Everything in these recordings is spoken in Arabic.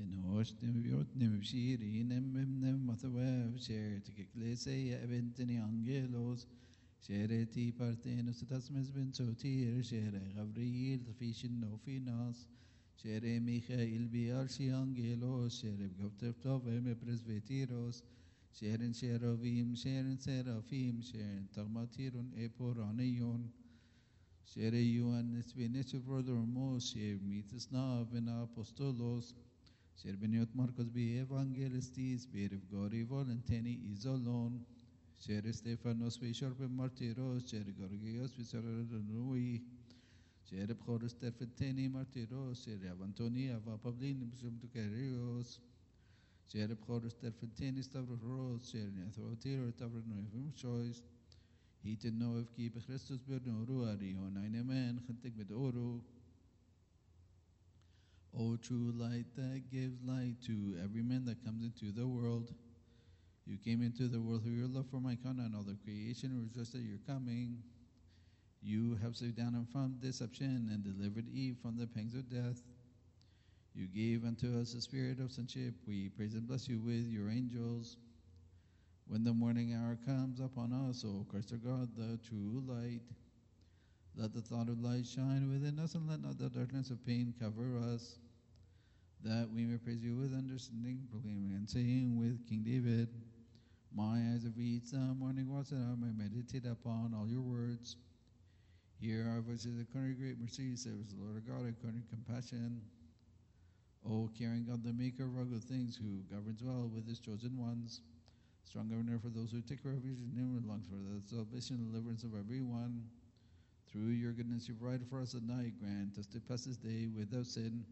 Tenosh Nemiot Nemshiri Nem Mathawev Share to Ecclesia Eventini Angelos Shereti Parthenos Tasmes Ben Sotir Shere Gabriel Fishin no Finas Shere Michael Biarshi Angelos Shere Goptef Eme Presbetiros Sharon Sherovim Sharon Seraphim Sharon Tagmatirun Eporanion Shere Yuan Nesbenichu Brother Moshe Mitis Nav and Apostolos Sher Beniot Marcos be Evangelistis, Beer of Gori Volenteni Isolon, Sher Stephanos be Sharp Martiros, Sher Gorgios be Saranui, Sher Bchoros Terfeteni Martiros, Sher Avantoni Ava Pablin Bishum Tukarios, Sher Bchoros Terfeteni Stavros, Sher Nathotiro Tavranoivim Choice, he to know if keep Christus Bernoru Arion, Nine men, Hunting with Oru. O true light that gives light to every man that comes into the world. You came into the world through your love for my kind and all the creation rejoiced at your coming. You have saved down and from deception and delivered Eve from the pangs of death. You gave unto us the spirit of sonship. We praise and bless you with your angels. When the morning hour comes upon us, O Christ our God, the true light, let the thought of light shine within us, and let not the darkness of pain cover us, that we may praise you with understanding, proclaiming and saying with King David, my eyes have reached the morning watch, that I may meditate upon all your words. Hear our voices according to great mercy, save us, the Lord our God, according to compassion. O caring God, the maker of all good things, who governs well with his chosen ones, strong governor for those who take refuge in him, and longs for the salvation and deliverance of everyone. Through your goodness you provide for us at night, grant us to pass this day without sin,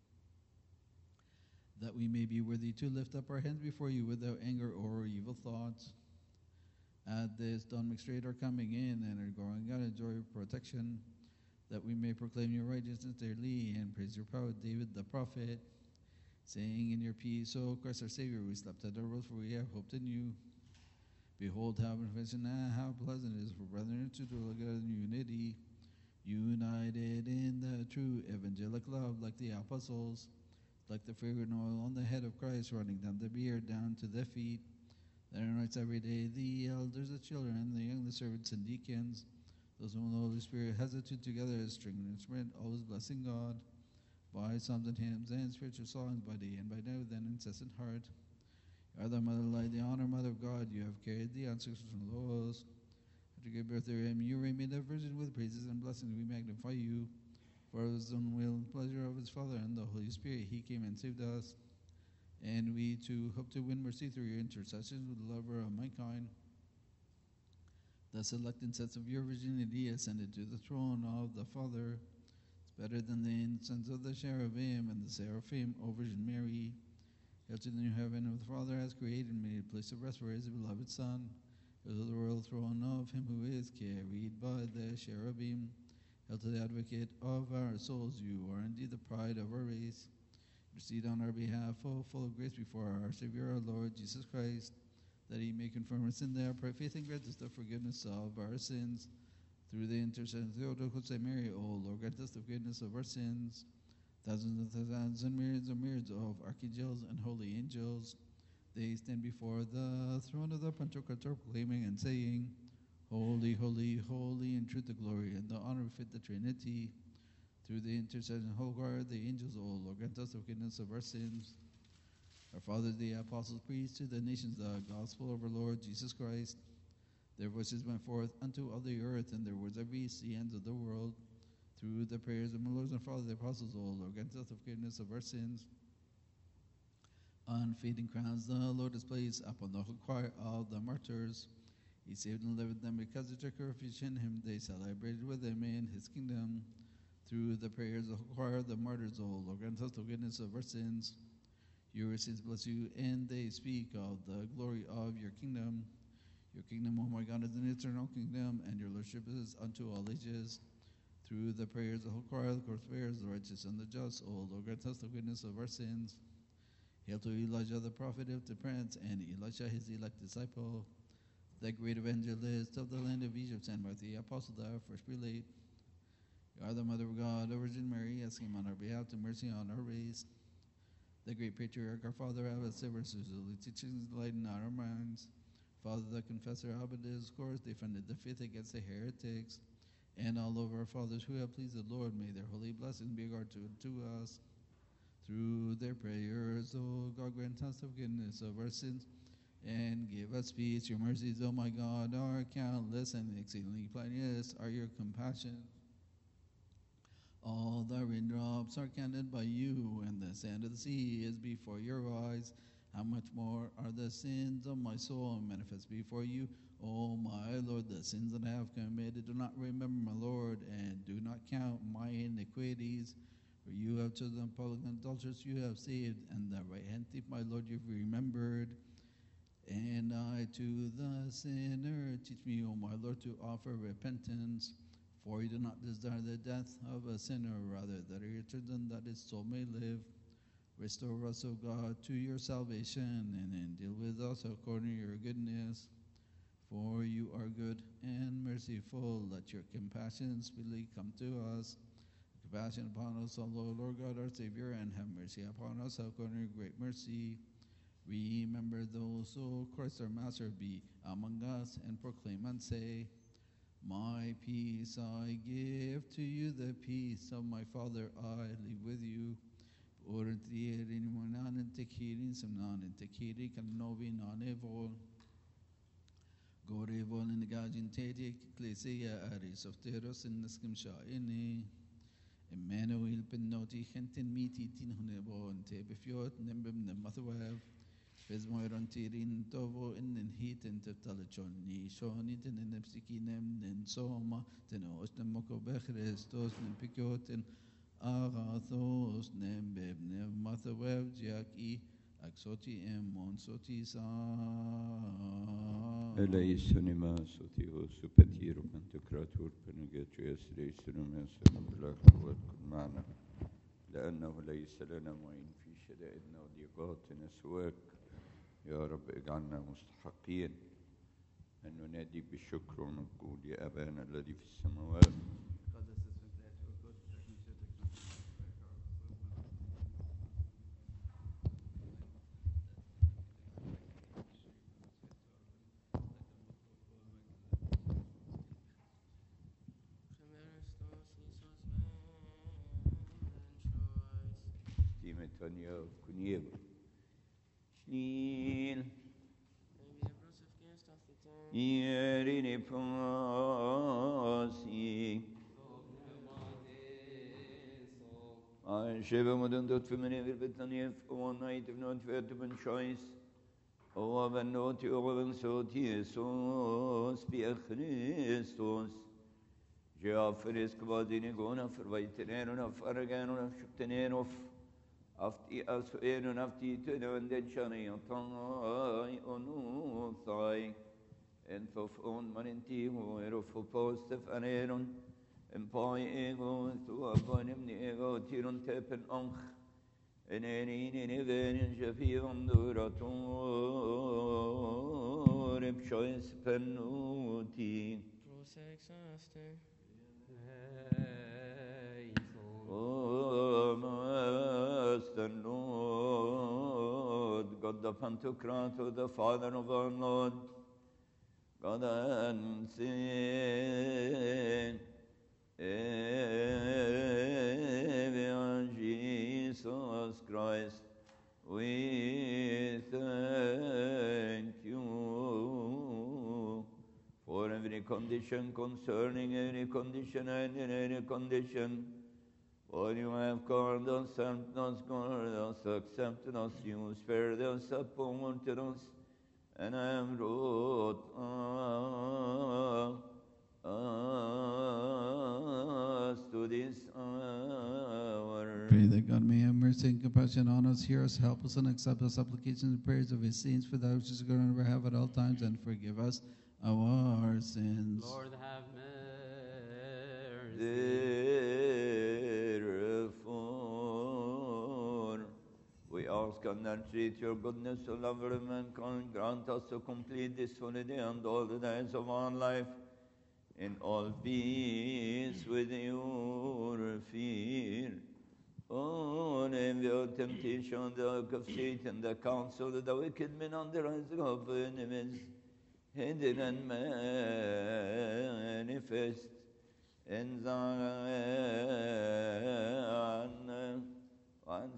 that we may be worthy to lift up our hands before you without anger or evil thoughts. At this dawn make straight our coming in, and our going out in joy of protection, that we may proclaim your righteousness daily and praise your power, David the prophet, saying in your peace, O Christ our Savior, we slept at our rose, for we have hoped in you. Behold, how beneficent and how pleasant it is for brethren to dwell together in unity, united in the true evangelic love, like the apostles, like the fragrant oil on the head of Christ, running down the beard, down to the feet, that anoints every day the elders, the children, the young, the servants, and deacons, those whom the Holy Spirit has attuned together as string and instrument, always blessing God, by psalms and hymns and spiritual songs, by day and by night, with an incessant heart. You are the mother light, the honor mother of God. You have carried the ancestors from Los. After giving birth to him, you remained a virgin with praises and blessings. We magnify you. For his own will and pleasure of his Father and the Holy Spirit, he came and saved us. And we too hope to win mercy through your intercessions with the lover of mankind. The select incense of your virginity ascended to the throne of the Father. It's better than the incense of the cherubim and the seraphim, O Virgin Mary. Hail to the new heaven of the Father has created and made a place of rest for his beloved Son. Hail to the royal throne of him who is carried by the cherubim. Hail to the advocate of our souls. You are indeed the pride of our race. Intercede on our behalf, O full of grace, before our Savior, our Lord Jesus Christ, that he may confirm us in their faith and grant us the forgiveness of our sins. Through the intercession of Theotokos and Mary, O Lord, grant us the forgiveness of our sins. Thousands and thousands and myriads of archangels and holy angels, they stand before the throne of the Pantocrator, proclaiming and saying, Holy, holy, holy, in truth the glory and the honor befit the Trinity. Through the intercession of the whole choir of the angels, O Lord, grant us the forgiveness of our sins. Our fathers, the apostles, preached to the nations the gospel of our Lord Jesus Christ. Their voices went forth unto all the earth, and their words have reached the ends of the world. Through the prayers of my Lord and Father, the apostles, O Lord, grant us the forgiveness of our sins. Unfading crowns the Lord has placed upon the whole choir of the martyrs. He saved and delivered them because they took refuge in him. They celebrated with him in his kingdom. Through the prayers of the whole choir of the martyrs, O Lord, grant us the forgiveness of our sins. Your sins bless you, and they speak of the glory of your kingdom. Your kingdom, O my God, is an eternal kingdom, and your lordship is unto all ages. Through the prayers of the whole choir, the court bearers, the righteous and the just, O Lord, grant us the forgiveness of our sins. Hail to Elijah the prophet of the prince, and Elisha his elect disciple, the great evangelist of the land of Egypt, and Martha the apostle, the first prelate. You are the mother of God, the Virgin Mary, asking on our behalf to mercy on our race. The great patriarch, our father Abbot Severus, whose holy teachings enlighten our minds. Father, the confessor Abbot Dioscorus defended the faith against the heretics. And all of our fathers who have pleased the Lord, may their holy blessings be granted to us. Through their prayers, O God, grant us the forgiveness of our sins, and give us peace. Your mercies, O my God, are countless, and exceedingly plenteous are your compassions. All the raindrops are counted by you, and the sand of the sea is before your eyes. How much more are the sins of my soul manifest before you, O my Lord? The sins that I have committed do not remember, my Lord, and do not count my iniquities. For you have chosen the public adulterers, you have saved, and the right hand thief, my Lord, you've remembered. And I to the sinner, teach me, O my Lord, to offer repentance. For you do not desire the death of a sinner, rather that he returns and that his soul may live. Restore us, O God, to your salvation, and then deal with us according to your goodness. For you are good and merciful. Let your compassion speedily come to us. Compassion upon us, O Lord God, our Savior, and have mercy upon us according to your great mercy. Remember those, O Christ our Master, be among us, and proclaim and say, my peace I give to you, the peace of my Father I leave with you. Orientering non integrieren som non integrieren kan novi non evol. Gore vol in the gajin tedi ecclesia aris of teros in the skim shaini. Emmanuel penoti gentin miti tin hunebo and tebefiot nembem the motherwev. Fesmoiron tirin tovo in den hiten teftalachon ni shonitin in the psikinem nen soma tenos nemoko bechrestos nempikiotin. Agathos nembeb nemathawev jaki aksoti monsoti sa. Eleison ma soti o supetiro pantocratur penugetri esreisunum esum بالأخوات كن معنا لأنه ليس لنا معين في شدائدنا وضيقاتنا سواك يا رب اجعلنا مستحقين أن ننادي بالشكر ونقول يا أبانا الذي في السماوات. Tanya Kunieva Shnil Yerini Pasi I Shiva Mudan dot Femini Vitania one night of not vertebran choice. O Avanoti Ovan Soti Sos Pia Christos Geoffres Kvadini Gona for Vaitenero of Aragan of Shuktanero. Afti asferun afti tönön den çanı tay onu tay en fof on manenti ho erofo postef anerun en pai ego tu abanim ni ego tirun tepen anch en erin venin jafiyum durator ep shoys penuti prosexaste the Lord, God the Pantocrator, the Father of our Lord, God and sin, Jesus Christ, we thank you for every condition concerning every condition and in any condition. For you have called us, helped us, guarded us, accepted us, you spared us, appointed us, and have brought us to this hour. Pray that God may have mercy and compassion on us, hear us, help us, and accept us supplications and prayers of his saints for that which is good and ever have at all times, and forgive us our sins. Lord, have mercy. We ask and entreat your goodness to love mankind, grant us to complete this holiday and all the days of our life in all peace with your fear. On every reveal temptation, the work of Satan, the counsel of the wicked men under his enemies, hidden and manifest in Zion, عن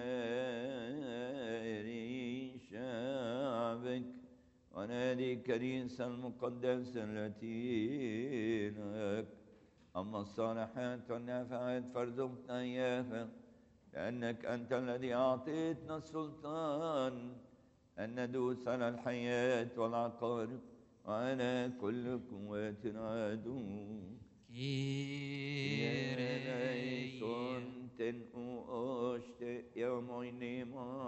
سائر شعبك ونادي الكنيسة المقدسة التي لك. أما الصالحات والنافعات فارزقنا إياها، لأنك أنت الذي أعطيتنا السلطان أن ندوس على الحياة والعقارب وعلى كل قوات العدو. Ten oste yamoyne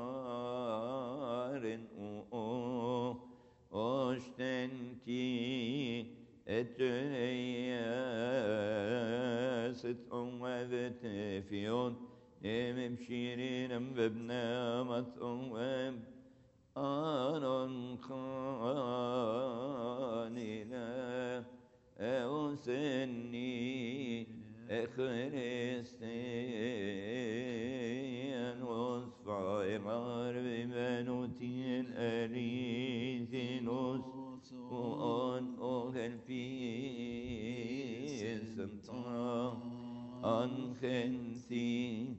maren ostenti eteyset omvet fion emşirin bebnamat omem anon khanina eosenni Christian was fire bimenotin erithinos on peace and unhensi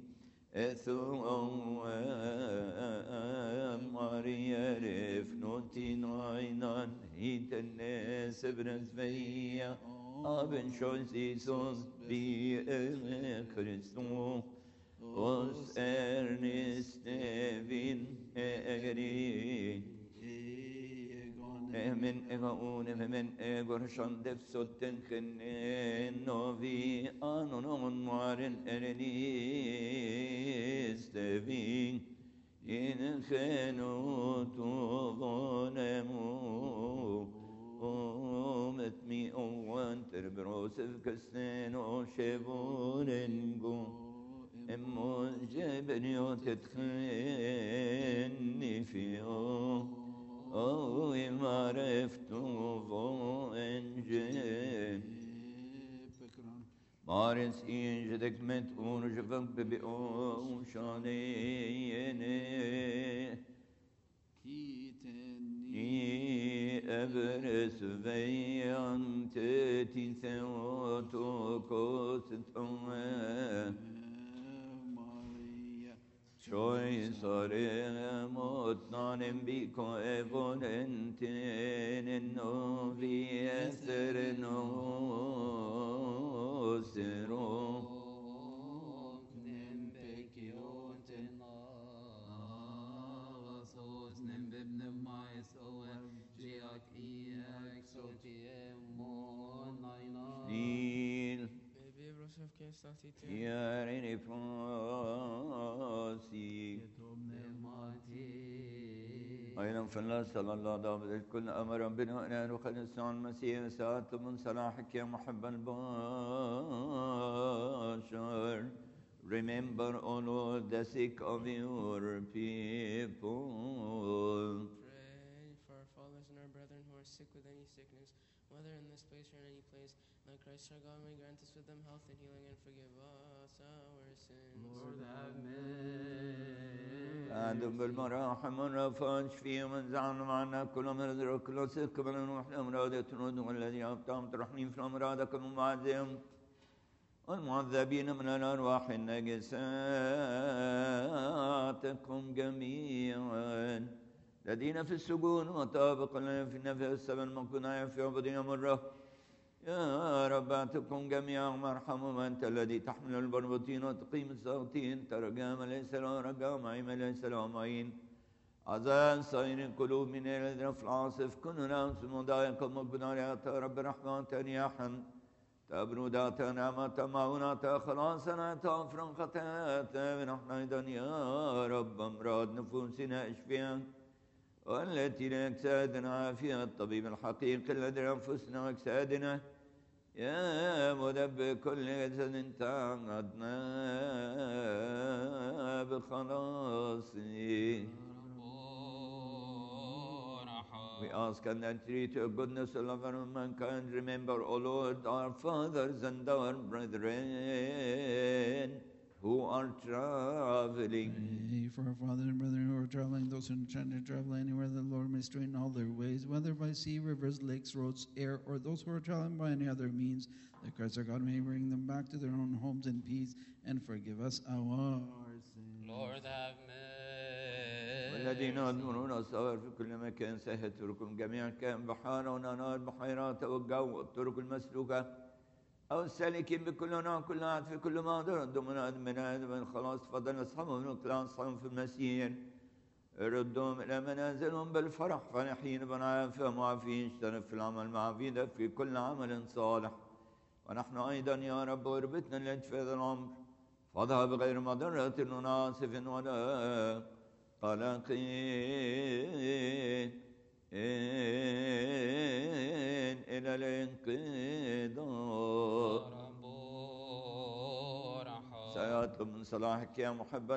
Maria refnotin aynan hiten sebrens veya Abend Scholz Jesus be Christus os ernest vin egri men egaun men egor shandef sotten kenne novi anon maren ernis devin in khenu tu vonemu met mi owan terbrosev kasneno shevorengo emmon jebnio tetkheni fio o imareftu vo enje Maris injedek met unjevak bebi o shaneyene Everes veyan teti seoto koset Maria Choy sare motnanem biko evolenten novi esterno zero Yareni Fransi أيضا فالله صلى الله عليه وسلم كل أمر بنا أن نخلص عن المسيح ساعة من صلاحك يا محب البشر. Remember, O Lord, the sick of your people. Pray for our fathers and our brethren who are sick with any sickness, whether in this place or in any place. That Christ our God may grant us with them health and healing and forgive us our sins. Lord, have mercy. أعدم بالمراحم والرفاق اشفيهم وانزعنا معنا كل مرض وكل سك من نوح الأمراض يتنود والذي أبطأهم ترحمين في الأمراض كل معزهم والمعذبين من الأرواح النجساتكم جميعا الذين في السجون وطابق لنا في النفس السبع المقنع في عبودية مرة يا رب اعتقهم جميعا وارحمهم أنت الذي تحمل البربطين وتقيم الصوتين ترجم ليس له رجام عيم ليس له معين عزاء صين القلوب من الذين في العاصف كن نفس مضايق المقبض يا رب رحمة تنياحا تبرودات نعمة معونة خلاصنا تغفر خطايانا ونحن أيضا يا رب أمراض نفوسنا اشفيها والتي لأجسادنا عافية الطبيب الحقيقي الذي لأنفسنا وأجسادنا يا مدبر كل جسد تعهدنا بخلاصه. We ask and entreat your goodness, O lover of mankind. Remember, O Lord, our fathers and our brethren who are traveling. Pray for our father and brethren who are traveling, those who intend to travel anywhere, the Lord may straighten all their ways, whether by sea, rivers, lakes, roads, air, or those who are traveling by any other means, that Christ our God may bring them back to their own homes in peace and forgive us our sins. Lord have والذين mercy. يدمرون الصغار في كل مكان سهل طرقهم جميعا كان بحارة ونهار بحيرات والجو والطرق المسلوكة أو السالكين بكل نوع كل عهد في كل مقدرة ردهم من آدم الخلاص فضل أصحابهم ونقل أصحابهم في المسيح ردهم إلى منازلهم بالفرح فرحين بالعافية معافين اشترك في العمل مع فينا في كل عمل صالح ونحن أيضا يا رب غربتنا التي في هذا العمر فاضها بغير مضرة وناصف ولا قلق إلى الانقضاء رب رحم. سيطلب من صلاحك يا محب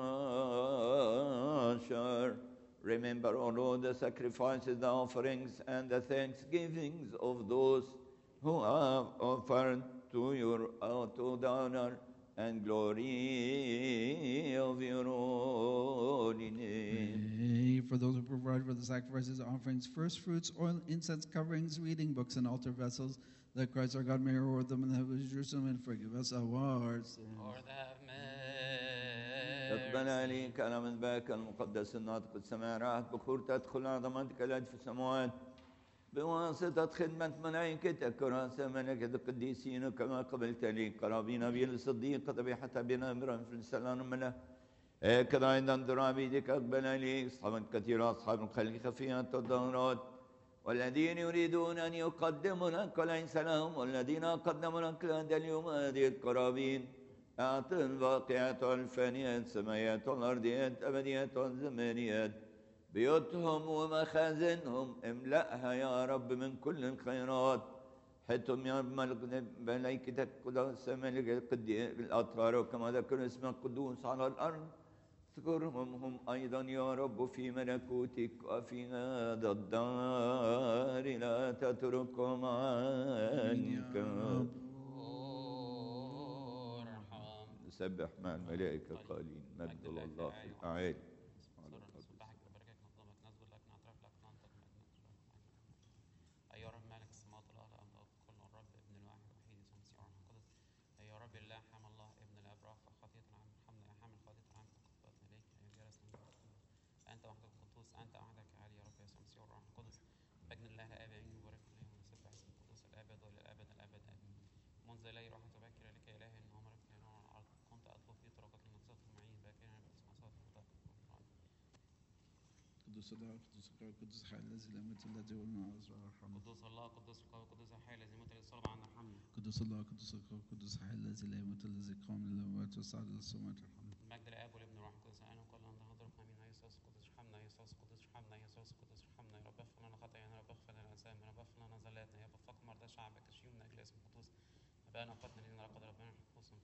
البشر. Remember, O Lord, the sacrifices, the offerings, and the thanksgivings of those who have offered to your to the honor and glory of your holy name. Pray for those who provide for the sacrifices, offerings, first fruits, oil, incense, coverings, reading books, and altar vessels, that Christ our God may reward them in the heavenly Jerusalem and forgive us our sins. Lord have اقبل mercy. عليك كلام باك المقدس الناطق السماء راحت بخور تدخل عظمتك التي في السماوات بواسطة خدمة ملائكتك كراسة ملكة القديسين كما قبلت لي قرابين أبي الصديق ذبيحة أبينا إبراهيم في السلام ملا هكذا أيضا ذر عبيدك أقبل عليك أصحابا كثيرة أصحاب الخلق خفيات والدورات والذين يريدون أن يقدموا لك وليس لهم والذين قدموا لك لهذا اليوم هذه القرابين أعط الواقعات والفانيات سمايات والأرضيات أبديات والزمانيات بيوتهم ومخازنهم املأها يا رب من كل الخيرات حيثهم يا ملائكتك قدس ملك الأطهار وكما ذكر اسمك قدوس على الأرض اذكرهم هم أيضا يا رب في ملكوتك وفي هذا الدار لا تتركهم عنك. نسبح مع الملائكة قائلين مجد الله في الأعالي. أيها رب مالك السماوات والأرض أنت كل الرب ابن الواحد الوحيد يسوع المسيح والروح القدس. أيها رب الله حمى الله ابن الآب رافع خطية العالم حمل يا حامل خطية العالم تقبلت إليك أيها جلسنا أنت وحدك القدوس أنت وحدك عالي يا رب يسوع المسيح والروح القدس. بجن الله الآب آمين وبارك الله ونسبح اسم القدوس الأبد وللأبد الأبد آمين. منذ إلي روح تبكر لك يا إلهي إن عمرك في نور على الأرض كنت أطلب في طرقك لنقصته معين باكرا باسم صوت خطاك. قدوس الله قدوس الله قدوس حي الذي لا يموت الذي هو من الأزرع ارحمنا. قدوس الله قدوس القوي قدوس الحي الذي مت للصلب عن ارحمنا. قدوس الله قدوس الله قدوس حي الذي لا يموت الذي قام من الأموات وصعد إلى السماوات ارحمنا. المجد الاب والابن والروح القدس الان وكل ان تحضر امين. يا يسوع القدس ارحمنا يا يسوع القدس ارحمنا يا يسوع القدس ارحمنا يا رب اغفر لنا خطايانا يا رب اغفر لنا اثامنا يا رب اغفر لنا زلاتنا يا رب فقم مرضى شعبك اشفيهم من اجل اسم القدوس. ابانا وقتنا لنا لقد ربنا خصوصا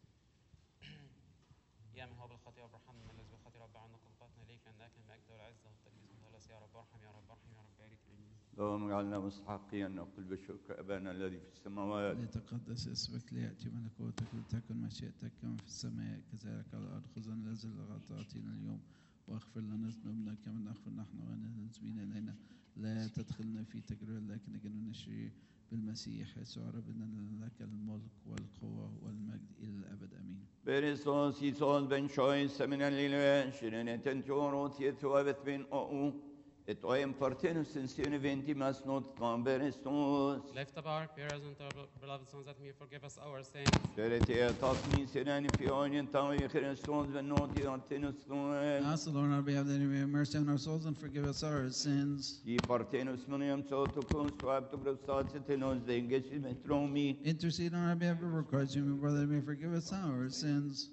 يا من هو بالخطيئه رب ارحمنا من الذي بالخطيئه رب عنا قلقاتنا اليك لانك المجد والعزه والتقديس والخلاص يا رب ارحم يا رب ارحم يا رب بارك امين. اللهم اجعلنا مستحقين نقول بالشكر أبانا الذي في السماوات. ليتقدس اسمك ليأتي ملكوتك لتكن مشيئتك كما في السماء كذلك على الأرض خذنا الذي تعطينا اليوم واغفر لنا ذنوبنا كما نغفر نحن والمذنبين إلينا لا تدخلنا في تجربة لكن نجنا من الشرير بالمسيح يسوع ربنا لك الملك والقوة والمجد إلى الأبد آمين. Beristos isos ben choice seminalile shirenetent jorot yethuavet ben ou et oem partenus in sine ventimas not beristos Lift up our prayers unto our beloved sons that may forgive us our sins. Sherete tasmi sinani fionian tawi Christos ben not yartenus noel Ask the Lord on our behalf that He may have mercy on our souls and forgive us our sins. I partenus moniam sotokus tuab to grosatitenos denges metromi Intercede on our behalf before Christ, human brother, that He may forgive us our sins.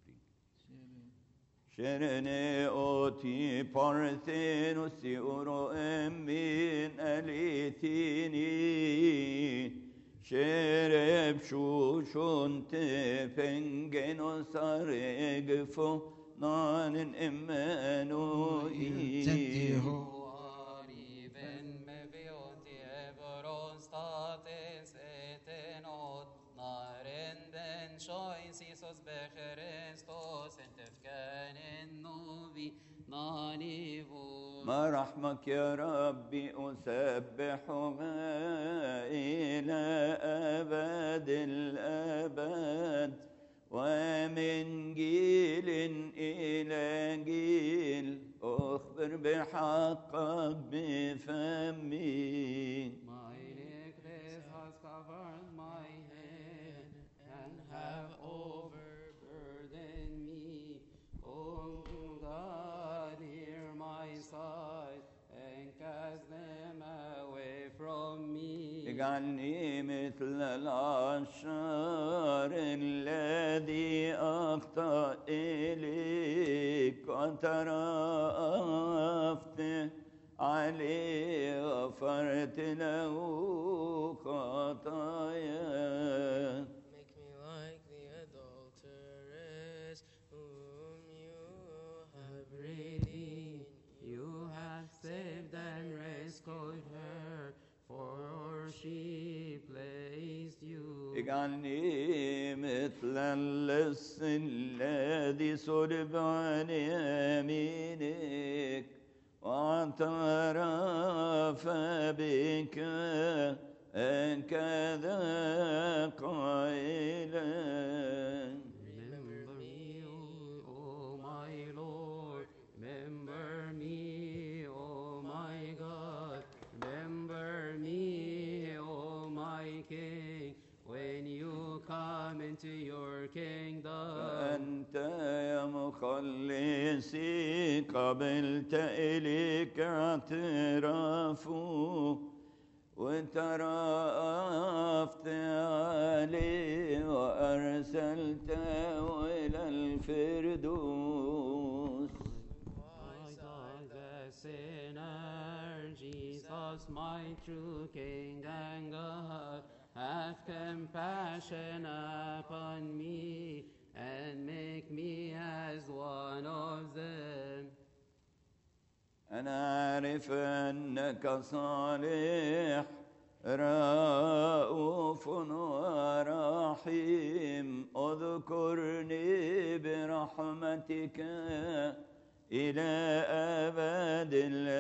Sherene oti parthenos uro emin elithini Shereb shushun te pengenos aregfo nanen emmanuel Arriven med veoti ebron states etenot naren ben choices Jesus بخريستوس انت كان النوبي نانيفو ما رحمك يا ربي أسبحها إلى أبد الأبد ومن جيل إلى جيل أخبر بحقك بفمي. My necklace has covered my head and have overburdened me. O God, hear my sighs and cast them away from me. اجعلني مثل العشار الذي أخطأ إليك وترأفت عليه غفرت له خطاياه. Make me like the adulteress whom you have redeemed. You have saved and rescued her, for she placed you. اجعلني مثل اللص الذي صلب عن يمينك واعترف بك هكذا قائلا. Remember me, O my Lord. Remember me, O my God. Remember me, O my King, when you come into your kingdom. أنت يا مخلصي قبلت إليك اعترافه وترأفت عليه وأرسلته إلى الفردوس. My God, the sinner, Jesus, my true King and God, have compassion upon me and make me as one of them. أنا أعرف أنك صالح رؤوف ورحيم اذكرني برحمتك إلى أبد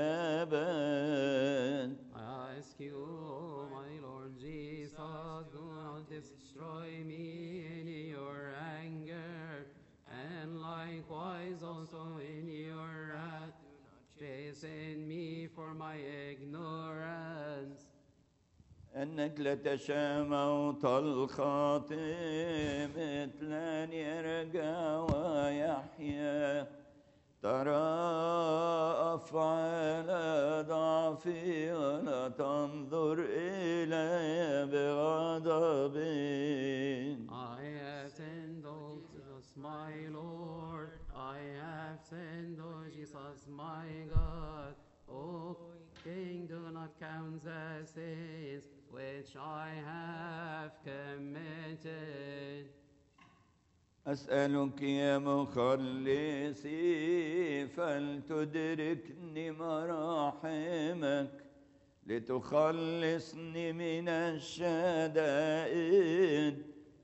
الأبد. I ask you, my Lord Jesus, do not destroy me in your anger, and likewise also in your wrath. Chasten me for my ignorance. أنك لتشاموت الخاطئ مثل أن يرجع ويحيا ترأف على ضعفي ولا تنظر إلي بغضب. I have sinned, O Jesus, my Lord. I have sinned, O Jesus, my God. O King, do not count the sins which I have committed. أسألك يا مخلصي فلتدركني مراحمك لتخلصني من الشدائد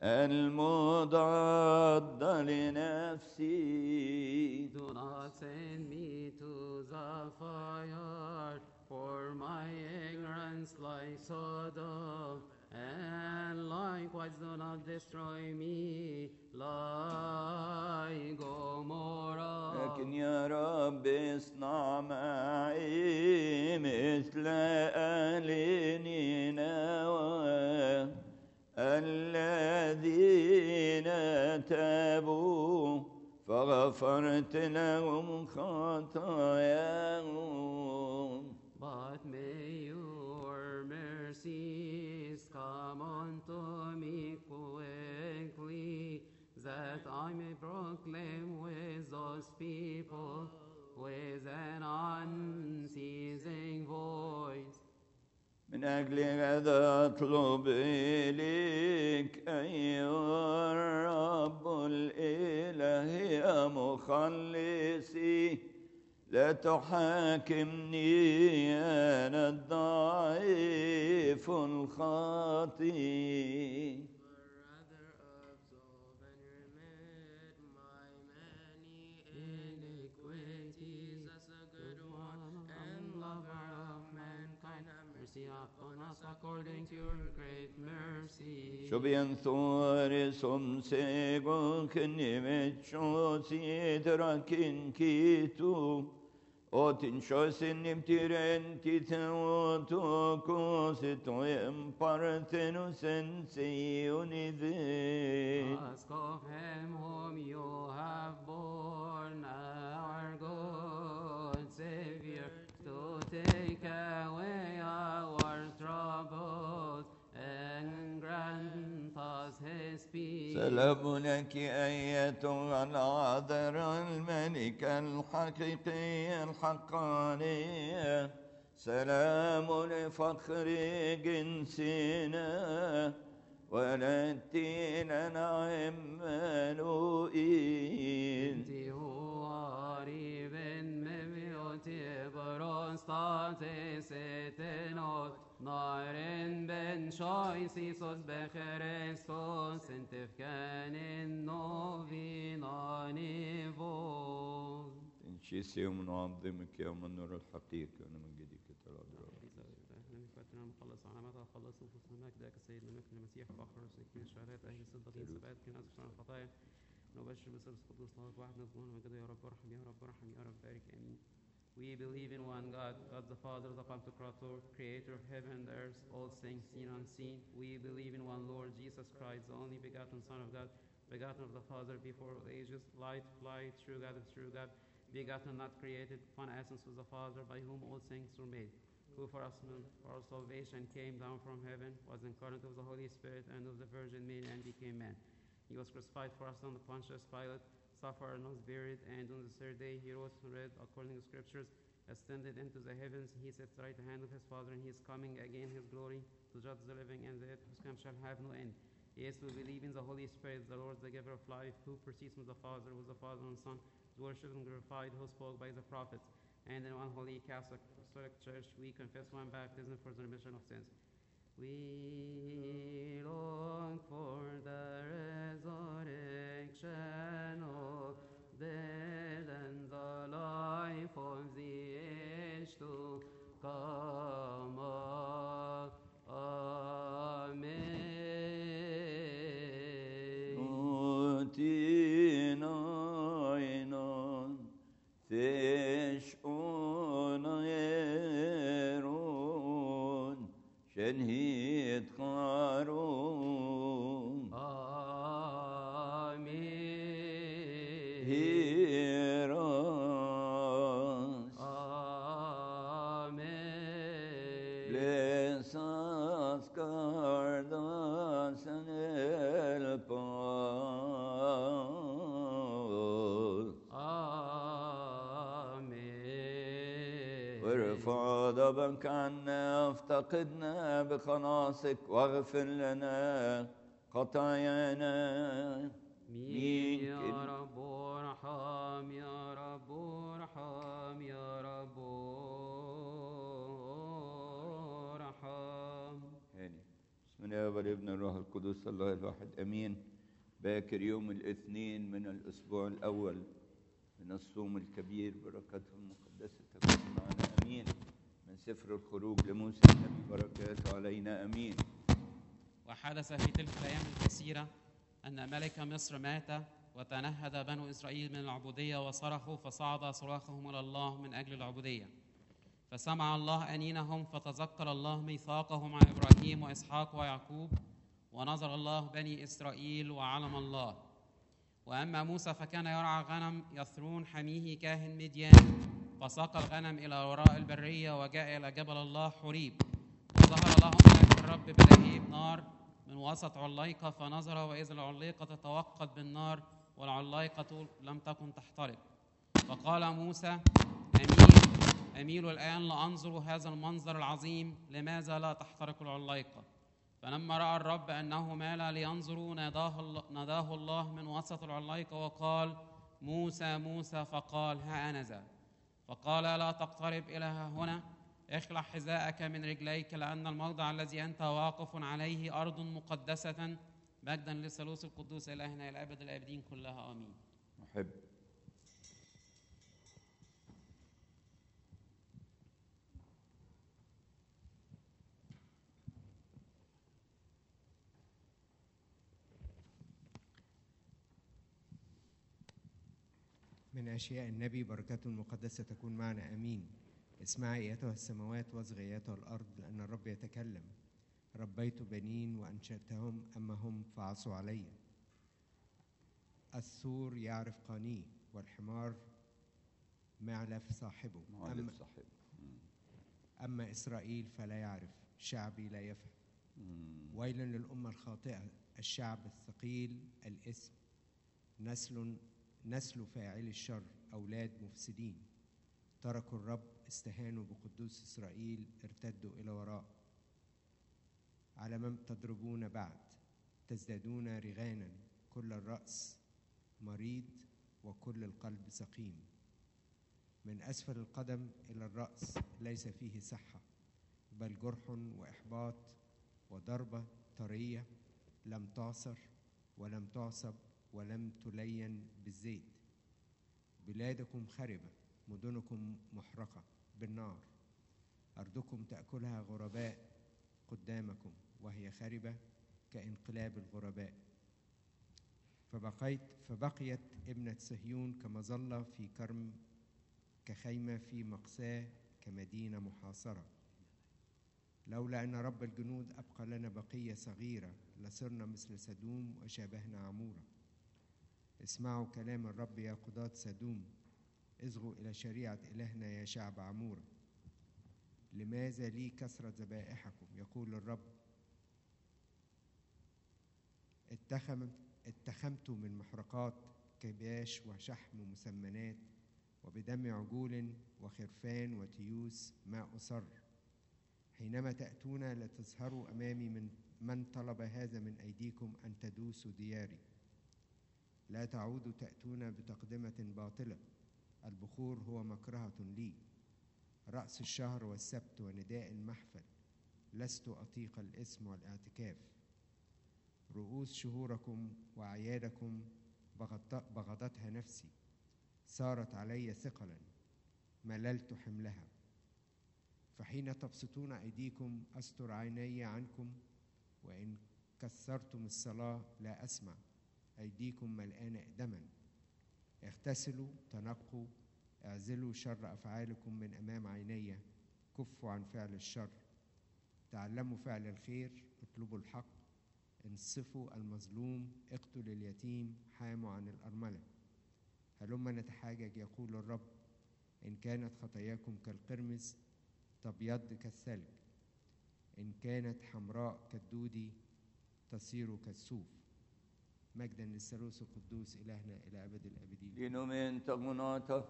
المضادة لنفسي. Do not send me to the fire, for my ignorance like Sodom, and likewise do not destroy me like Gomorrah. لكن يا رب اصنع معي مثل آل نينوى الذين تابوا فغفرت لهم خطاياهم. But may your mercies come unto me quickly, that I may proclaim with those people with an unceasing voice. من أجل هذا أطلب إليك أيها الرب الإله يا مخلصي لا تحاكمني أنا الضعيف الخاطئ. But rather absolve and remit mercy upon us according to your great mercy. Shobien Thor som sego knimet shositra kin kitu otin shosin nimtiren titauto cosito impartenus en seunive. Ask of him whom you have borne, our good Savior, to take away our troubles and grant us his peace. سلام لك أيتها العذراء الملكة الحقيقية الحقانية سلام لفخر جنسنا ولدتي لنا عمانوئيل. انت هو قريب من بيوت برستاتي ستنوت نار بن شايسيسوس بخريستوس انت في كان النوفينا نيفوز. تنشيسي ونعظمك يا من نور الحقيقة ونمجدك العذراء. فتنا مخلص علامات خلص وفوز مجدك سيدنا مكن المسيح فخر سكين شهادات اهل صدقين سبعات كناس عن الخطايا نبشر بسبب قدوس الله واحد نسبون مجد يا رب ارحم يا رب ارحم يا رب بارك امين. We believe in one God, God the Father, the Pantocrator, creator of heaven and earth, all things seen and unseen. We believe in one Lord Jesus Christ, the only begotten Son of God, begotten of the Father before all ages, light, light, true God of true God, begotten, not created, one essence with the Father, by whom all things were made, who for us for our salvation came down from heaven, was incarnate of the Holy Spirit and of the Virgin Mary and became man. He was crucified for us on the Pontius Pilate, suffered and was buried, and on the third day he rose and read according to the Scriptures, ascended into the heavens. He sits right at the hand of his Father, and he is coming again his glory to judge the living and the dead, whose kingdom shall have no end. Yes, we believe in the Holy Spirit, the Lord, the giver of life, who proceeds from the Father, who is the Father and Son, who worshipped and glorified, who spoke by the prophets. And in one holy Catholic Apostolic Church, we confess one baptism for the remission of sins. We long for the resurrection of dead and the life of the age to come. Amen. Utinainon fish unaeron shenhit qaron. Amen. Hear us. Amen. Bless us, guard us, and help us. Amen. وارفع ضبك عنا افتقدنا بخلاصك واغفر لنا خطايانا. مين يا رب ارحم يا رب ارحم يا رب ارحم. هاني. بسم الله والابن الروح القدس الله الواحد امين. باكر يوم الاثنين من الاسبوع الاول من الصوم الكبير، بركاته المقدسه تكون معنا امين. من سفر الخروج لموسى النبي بركاته علينا امين. وحدث في تلك الأيام الكثيرة أن ملك مصر مات، وتنهد بنو إسرائيل من العبودية وصرخوا، فصعد صراخهم إلى الله من أجل العبودية. فسمع الله أنينهم، فتذكر الله ميثاقه مع إبراهيم وإسحاق ويعقوب، ونظر الله بني إسرائيل وعلم الله. وأما موسى فكان يرعى غنم يثرون حميه كاهن مديان، فساق الغنم إلى وراء البرية وجاء إلى جبل الله حوريب، وظهر له ملك الرب بلهيب نار من وسط عليقة، فنظر وإذا العليقة تتوقد بالنار والعليقة لم تكن تحترق. فقال موسى: أميل الآن لأنظر هذا المنظر العظيم، لماذا لا تحترق العليقة؟ فلما رأى الرب أنه مال لينظر ناداه الله من وسط العليقة وقال: موسى موسى. فقال: ها أنا ذا. فقال: لا تقترب إلى هنا، اخلع حذاءك من رجليك، لأن الموضع الذي أنت واقف عليه أرض مقدسة. مجدا للثالوث القدوس إلهنا إلى أبد الآبدين كلها آمين. محب. من أشياء النبي بركاته المقدسة تكون معنا آمين. اسمعي أيتها السماوات واصغي أيتها الأرض لأن الرب يتكلم. ربيت بنين وأنشأتهم أما هم فعصوا علي. الثور يعرف قانيه والحمار معلف صاحبه. معلف صاحب. أما إسرائيل فلا يعرف، شعبي لا يفهم. ويل للأمة الخاطئة، الشعب الثقيل الإثم، نسل فاعل الشر، أولاد مفسدين. تركوا الرب، استهانوا بقدوس إسرائيل، ارتدوا إلى وراء. على من تضربون بعد؟ تزدادون رغانا، كل الرأس مريض وكل القلب سقيم. من أسفل القدم إلى الرأس ليس فيه صحة، بل جرح وإحباط وضربة طرية لم تعصر ولم تعصب ولم تلين بالزيت. بلادكم خربة، مدنكم محرقة بالنار. أرضكم تأكلها غرباء قدامكم، وهي خربة كانقلاب الغرباء. فبقيت ابنة صهيون كمظلة في كرم، كخيمة في مقساة، كمدينة محاصرة. لولا أن رب الجنود أبقى لنا بقية صغيرة لصرنا مثل سدوم وشابهنا عمورة. اسمعوا كلام الرب يا قضاة سدوم، اصغوا إلى شريعة إلهنا يا شعب عمورة. لماذا لي كثرة ذبائحكم؟ يقول الرب. اتخمت من محرقات كباش وشحم مسمنات، وبدم عجول وخرفان وتيوس ما أصر. حينما تأتون لتظهروا أمامي من طلب هذا من أيديكم أن تدوسوا دياري. لا تعودوا تأتون بتقدمة باطلة، البخور هو مكرهة لي. رأس الشهر والسبت ونداء المحفل، لست أطيق الإثم والاعتكاف. رؤوس شهوركم وأعيادكم بغضتها نفسي، صارت علي ثقلا، مللت حملها. فحين تبسطون أيديكم أستر عيني عنكم، وإن كثرتم الصلاة لا أسمع. أيديكم ملآنة دما. اغتسلوا، تنقوا، اعزلوا شر أفعالكم من أمام عيني. كفوا عن فعل الشر، تعلموا فعل الخير، اطلبوا الحق، انصفوا المظلوم، اقتلوا اليتيم، حاموا عن الأرملة. هلما نتحاجج يقول الرب، إن كانت خطاياكم كالقرمز تبيض كالثلج، إن كانت حمراء كالدودي تصير كالصوف. مجدا للثالوث القدوس إلهنا إلى أبد الآبدين. لنومين تغناتا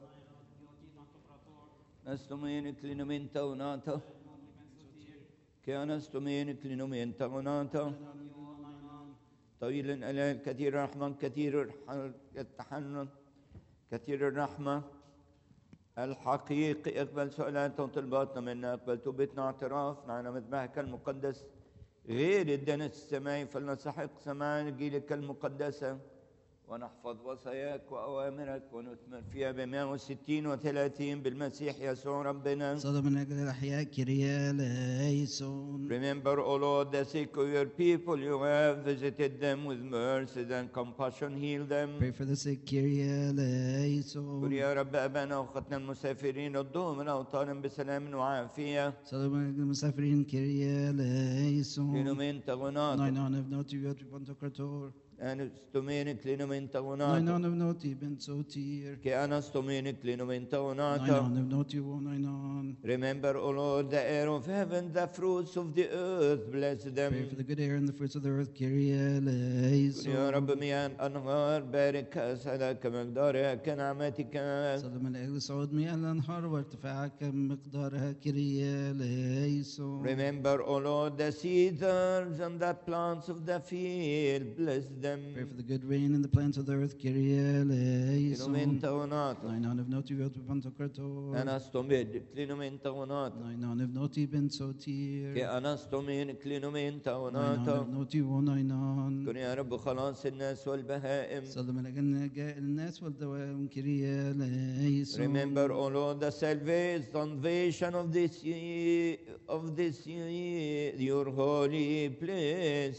نستمين كلينومين تغناتا كيانستمين كلينومين تغناتا. طويل الألال كثير الرحمة كثير التحنن كثير الرحمة الحقيقي. اقبل سؤالاتنا وطلباتنا منا، اقبل توبتنا اعترافنا على مذبحك المقدس غير الدنس السماوي، فلنستحق سماع جيلك المقدسة ونحفظ وصاياك وأوامرك ونثمر فيها ب160 و30 بالمسيح يسوع ربنا. صلى من أجل الأحياء كريا ليسون. Remember, O Lord, the sick of your people, you have visited them with mercy and compassion, heal them. Pray for the sick, Kyrie eleison. قل يا رب أبانا وأخوتنا المسافرين ردوهم من أوطانهم بسلام وعافية. صلى من أجل المسافرين، Kyrie eleison. كلينومين تغناتا Nainon of noti viot pantocrator. أنستومين كلينومين Nainon تغناتا of noti bensotir. كأنستومين كلينومين Nainon تغناتا. of noti wo nainon. Remember, O Lord, the air of heaven, the fruits of the earth, bless them. Pray for the good air and the fruits of the earth, Kyrie يا eleison. رب مياه الأنهار بارك كأسها كمقدارها كنعمتك. صلى من أجل صعود مياه الأنهار وارتفاعها كمقدارها، Kyrie eleison. Remember, O Lord, the cedars and the plants of the field, bless them. Pray for the good rain and the plants of the earth, Kyrie eleison. كلينومين تغناتا Nainon of noti viot pantocrator. أنستومين كلينومين تغناتا Nainon of noti bensotir. كأنستومين كلينومين Nainon تغناتا. of noti wo nainon. كن يا رب خلاص الناس والبهائم. صلى من أجل نجاء الناس والدوام، Kyrie eleison. Remember, O Lord, the salvation of this year, your holy place.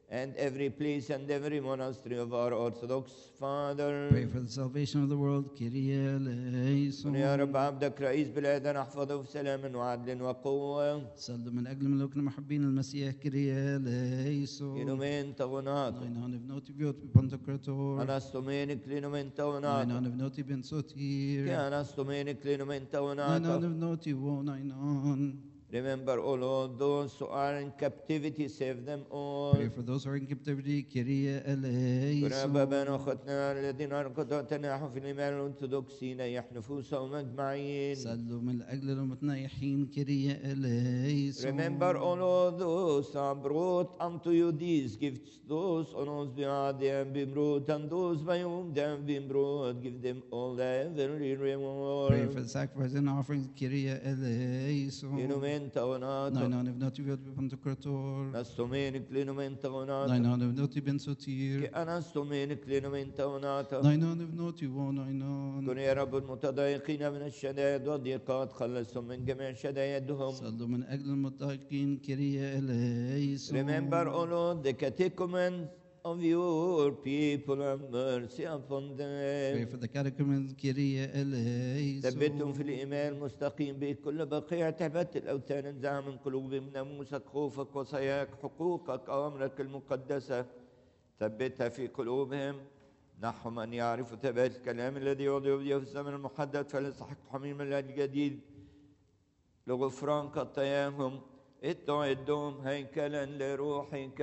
and every place and every monastery of our Orthodox Father. Pray for the salvation of the world. Kyrie eleison. يا رب عبدك رئيس بلادنا احفظه في سلام وعدل وقوة. صلوا من أجل ملوكنا محبين المسيح. Kyrie eleison. إنومين تغناته. Nine of noti biot Pantocrator. أنستومينك لينومين Nine تغناته. of noti ben sotir. كي أنستومينك لينومين Nine تغناته. of noti wo nine. Remember all of those who are in captivity, save them all. Pray for those who are in captivity. Kyrie eleison. وربنا أخوتنا الذين أرقدوا تناحوا في الإيمان الأرثوذكسي نيح نفوسهم أجمعين. صلوا من أجل المتنيحين. Kyrie eleison. Remember all of those who are brought unto you these gifts, those on whose behalf they have been brought, and those by whom they have been brought, give them all the heavenly reward. Pray for the sacrifice and offerings. Kyrie eleison. Inumen taonato, Nine of noti biot Pantocrator. nastomenik linumen Nine taonato, of noti ben sotir. che anastomenik linumen taonato. Nine of noti wo nine. كن يا رب المتضايقين من الشدائد والضيقات خلصهم من جميع شدائدهم. صلوا من أجل المتقين. Kyrie eleison. Remember all of the catechumens of your people, have mercy upon Pray them. for the catechumens. Kyrie eleison. ثبتهم في الإيمان المستقيم بكل بقية تبت الأوثان انزع من قلوبهم ناموسك خوفك وصاياك حقوقك أوامرك المقدسة ثبتها في قلوبهم. نحهم أن يعرفوا ثبات الكلام الذي يوضع في الزمن المحدد فليستحق حميم الجديد لغفران خطاياهم. اتعدهم هيكلا لروحك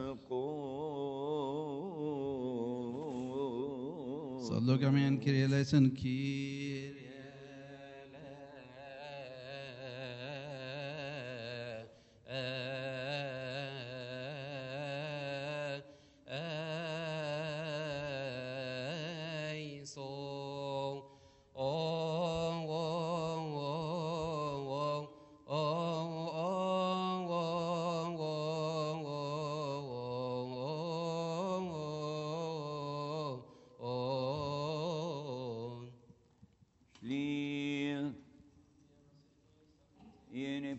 القدوس. صلوا جميعا. Kyrie eleison. Kyrie Liv in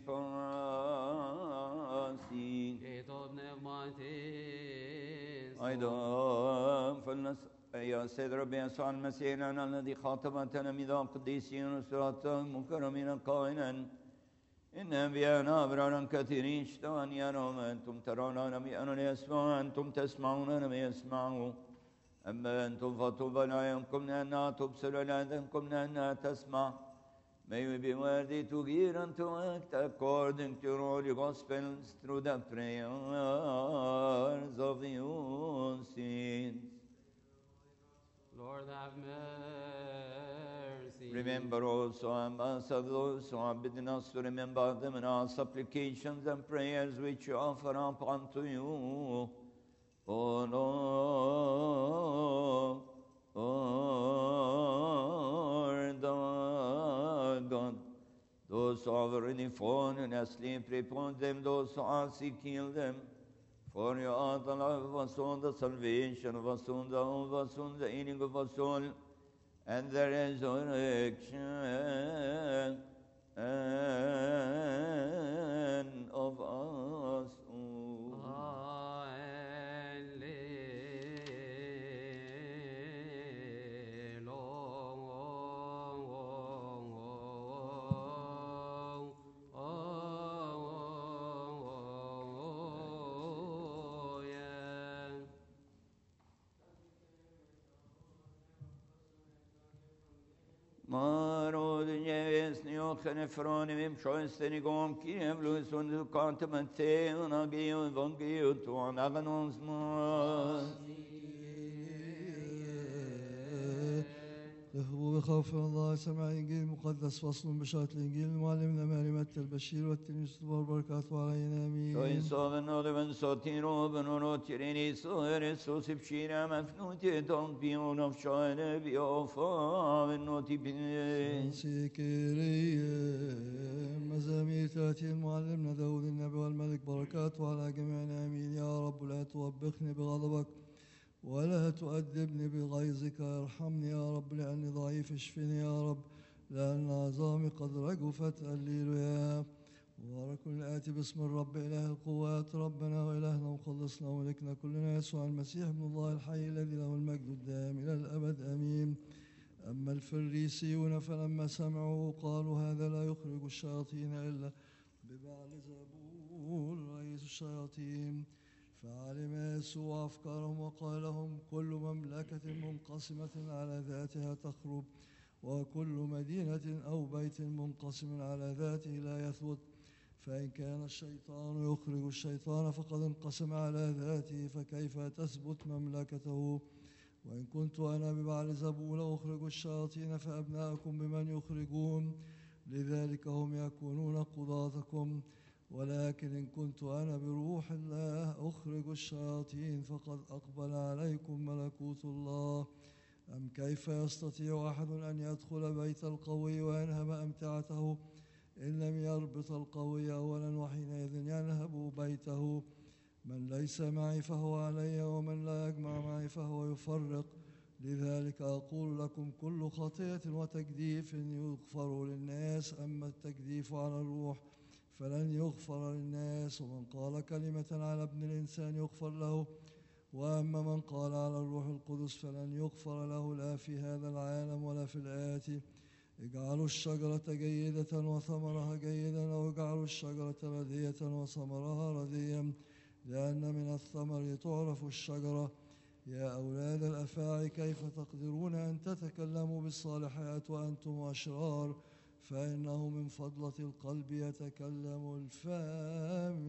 pasi أيضا يا سيد ربي يسوع المسيح لنا الذي خاطب تلاميذه القديسين رسلاته المكرمين قائلا إن أنبياءنا أبرارا كثيرين اشتهوا أن يروا ما أنتم ترون لم يروا ليسمعوا أنتم تسمعون لم يسمعوا أما أنتم فطوبى لأعينكم لأنها تبصر ولأذنكم لأنها تسمع. May we be worthy to hear and to act according to your holy gospels through the prayers of your saints. Lord have mercy. Remember also ambassadors who have bidden us to remember them in our supplications and prayers which we offer up unto you. O Lord, our God, those who have already fallen asleep, repose them, those who are sick, heal them. For you are the life of us all, the salvation of us all, the hope of us all, the healing of us all, and the resurrection of us all. Khenefroni mim shoysteni gom kiev lusun kantemante nagi evangelium to anaganons mas. له بخوف الله سمع الإنجيل المقدس فصل بشارة الإنجيل معلمنا ماري متى البشير والتلميذ بركاته علينا آمين. Soisoven odeven sotiro benoro tirini soere sosipshira mafnuti don pion of shoene biofa venoti bin. سيكرية مزامير 30 معلمنا داود النبي والملك بركاته على جميعنا آمين. يا رب لا توبخني بغضبك ولا تؤدبني بغيظك، ارحمني يا رب لأني ضعيف، اشفني يا رب لأن عظامي قد رجفت. هللويا. مبارك الآتي باسم الرب إله القوات ربنا وإلهنا ومخلصنا وملكنا كلنا يسوع المسيح ابن الله الحي الذي له المجد الدائم إلى الأبد آمين. أما الفريسيون فلما سمعوا قالوا هذا لا يخرج الشياطين إلا ببعلزبول رئيس الشياطين. فعلم يسوع أفكارهم وقال لهم كل مملكة منقسمة على ذاتها تخرب وكل مدينة أو بيت منقسم على ذاته لا يثبت. فإن كان الشيطان يخرج الشيطان فقد انقسم على ذاته فكيف تثبت مملكته؟ وإن كنت أنا ببعلزبول أخرج الشياطين فأبناءكم بمن يخرجون؟ لذلك هم يكونون قضاتكم. ولكن إن كنت أنا بروح الله أخرج الشياطين فقد أقبل عليكم ملكوت الله. أم كيف يستطيع أحد أن يدخل بيت القوي وينهب أمتعته إن لم يربط القوي أولا وحينئذ ينهب بيته؟ من ليس معي فهو علي ومن لا يجمع معي فهو يفرق. لذلك أقول لكم كل خطية وتجديف يغفر للناس أما التجديف على الروح فلن يغفر للناس. ومن قال كلمة على ابن الإنسان يغفر له وأما من قال على الروح القدس فلن يغفر له لا في هذا العالم ولا في الآتي. اجعلوا الشجرة جيدة وثمرها جيدا أو اجعلوا الشجرة ردية وثمرها رديا لأن من الثمر تعرف الشجرة. يا أولاد الأفاعي كيف تقدرون أن تتكلموا بالصالحات وأنتم أشرار؟ فإنه من فضلة القلب يتكلم الفم.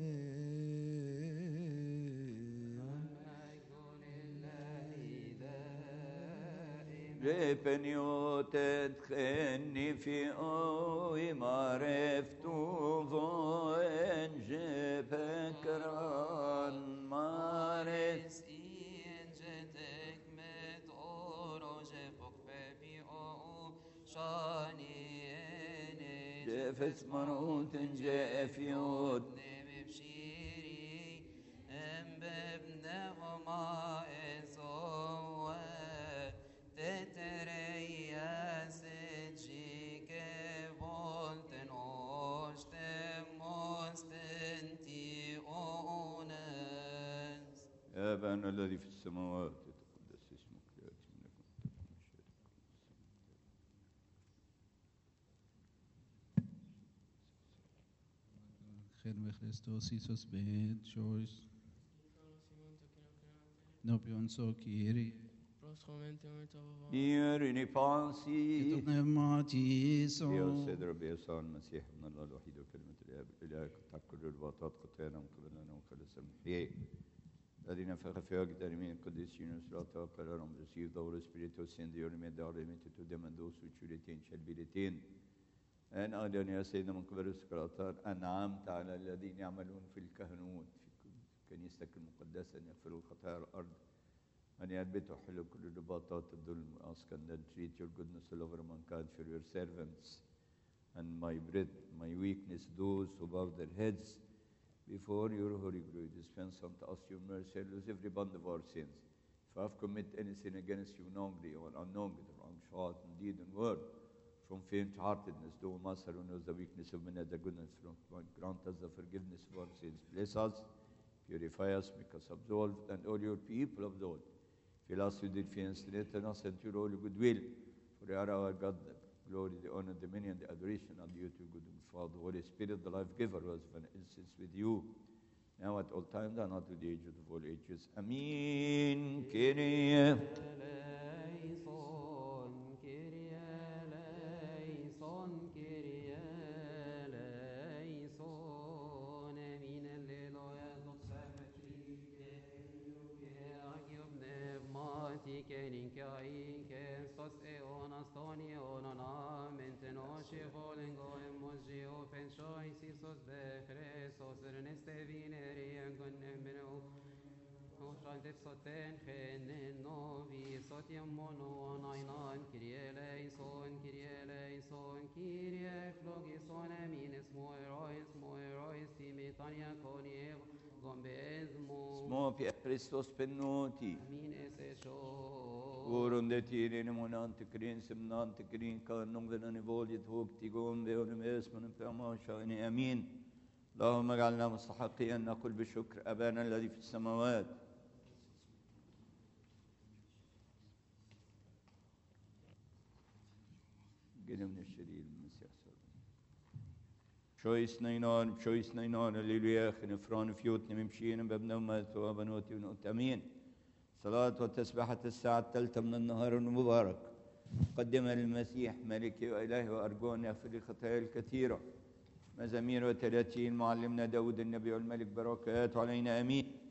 ريبنيو تدخلني في أوي معرفتو فوين جبكران مارس جفت مروت جافيوت أبانا الذي في السماوات يتقدس اسمك يأتي منك خير Christos Isus bed choice. No pion so kiri. يرني بانسي Pneumati so. يا سيد ربي يسوع المسيح ابن الله الوحيد وكلمة الآب الإله قد كل الباطات قطعنا وقبلنا وخلص المحيي الذين في خفاء الأرمين القديسين وسلاطة وقرارهم receive the Holy Spirit who send your name the limited to them and those which will attain shall be retained. أن أعلن يا سيدنا من قبل السكراتار أنعمت على الذين يعملون في الكهنوت في كنيستك المقدسة أن يغفروا خطايا الأرض أن يربطوا حلو كل رباطات الظلم. Ask and then treat your goodness all over mankind for your servants and my breath, my weakness, those who bow their heads before your holy glory. Dispense unto us your mercy and lose every bond of our sins. If I have committed any sin against you knowingly or unknowingly, wrong thought and deed and word, from faint-heartedness, thou Master who knows the weakness of men and the goodness from grant us the forgiveness of our sins. Bless us, purify us, make us absolved, and all your people absolved. Fill us with your faith, strengthen us and your holy goodwill. For you are our God, the glory, the honor, the dominion, the adoration are due to you, good Father, Holy Spirit, the life giver, who has been instance with you, now at all times and not to the age of all ages. Amen. Kyrie. Smo per Christos pennuti. Oron det tiden monante krin semnante krin kan någon den våldet högt i gång det och det mest men på marschane amen. اللهم اجعلنا مستحقين أن نقول بشكر أبانا الذي في السماوات. قدم من الشرير المسيح شويس نينان بشويس نينان الليلويا خنفران فيوتنا ممشيين بابنا ومات وبنوتي ونوت أمين. صلاة وتسبحة الساعة الثالثة من النهار المبارك قدمها للمسيح ملكي وإلهي وأرجو أن يغفر لي خطاياي الكثيرة. مزامير 30 معلمنا داود النبي والملك بركات علينا أمين.